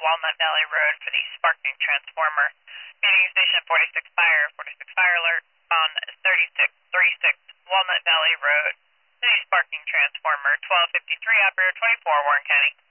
Walnut Valley Road for the sparking transformer. Meeting station 46 fire alert on 3636 Walnut Valley Road. City sparking transformer, 1253 operator 24, Warren County.